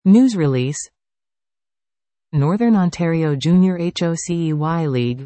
News release. Northern Ontario Junior HOCEY League.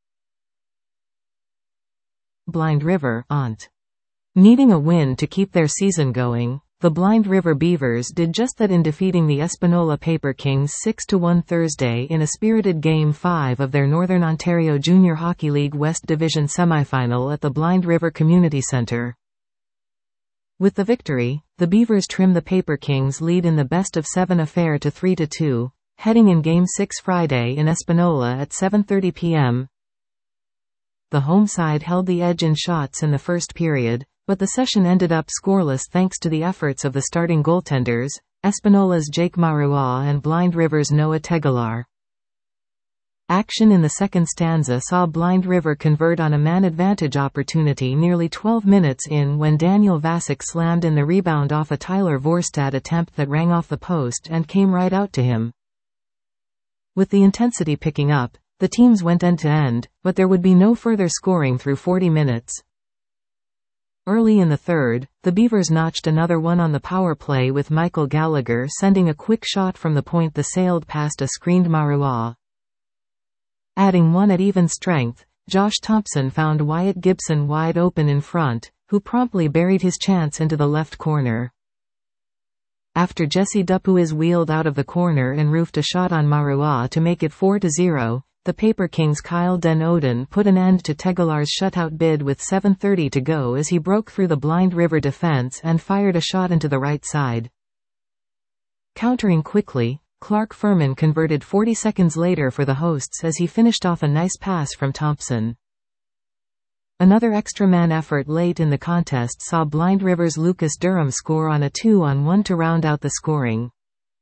Blind River, Ont. Needing a win to keep their season going, the Blind River Beavers did just that in defeating the Espanola Paper Kings 6-1 Thursday in a spirited Game 5 of their Northern Ontario Junior Hockey League West Division semifinal at the Blind River Community Centre. With the victory, the Beavers trim the Paper Kings' lead in the best-of-7 affair to 3-2, heading in Game 6 Friday in Espanola at 7:30 p.m. The home side held the edge in shots in the first period, but the session ended up scoreless thanks to the efforts of the starting goaltenders, Espanola's Jake Marois and Blind River's Noah Tegelar. Action in the second stanza saw Blind River convert on a man-advantage opportunity nearly 12 minutes in when Daniel Vasic slammed in the rebound off a Tyler Vorstad attempt that rang off the post and came right out to him. With the intensity picking up, the teams went end-to-end, but there would be no further scoring through 40 minutes. Early in the third, the Beavers notched another one on the power play with Michael Gallagher sending a quick shot from the point that sailed past a screened Marois. Adding one at even strength, Josh Thompson found Wyatt Gibson wide open in front, who promptly buried his chance into the left corner. After Jesse Dupuis wheeled out of the corner and roofed a shot on Marois to make it 4-0, the Paper Kings' Kyle Den Oden put an end to Tegelar's shutout bid with 7:30 to go as he broke through the Blind River defense and fired a shot into the right side. Countering quickly, Clark Furman converted 40 seconds later for the hosts as he finished off a nice pass from Thompson. Another extra-man effort late in the contest saw Blind River's Lucas Durham score on a 2-on-1 to round out the scoring.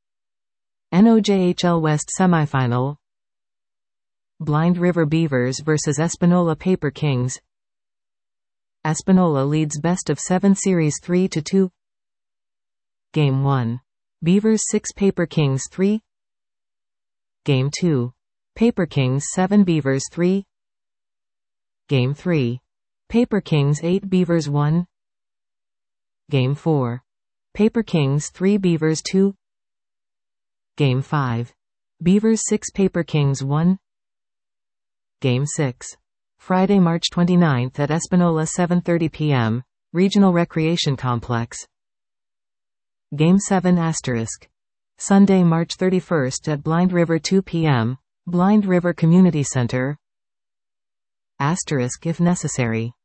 NOJHL West Semifinal. Blind River Beavers vs Espanola Paper Kings. Espanola leads best-of-7 series 3-2. Game 1. Beavers 6 Paper Kings 3. Game 2. Paper Kings 7 Beavers 3. Game 3. Paper Kings 8 Beavers 1. Game 4. Paper Kings 3 Beavers 2. Game 5. Beavers 6 Paper Kings 1. Game 6. Friday, March 29th at Espanola 7:30 p.m., Regional Recreation Complex. Game 7 *. Sunday, March 31st at Blind River 2 p.m., Blind River Community Center. * if necessary.